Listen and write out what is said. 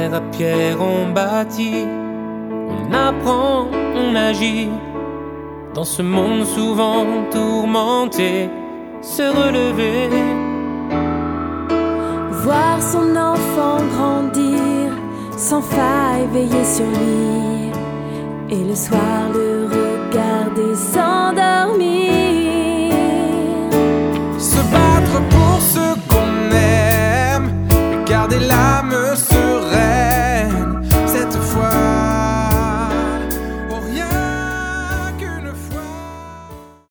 pierre à pierre on bâtit, on apprend, on agit. Dans ce monde souvent tourmenté, se relever. Voir son enfant grandir, sans faille veiller sur lui, et le soir le regarder s'endormir.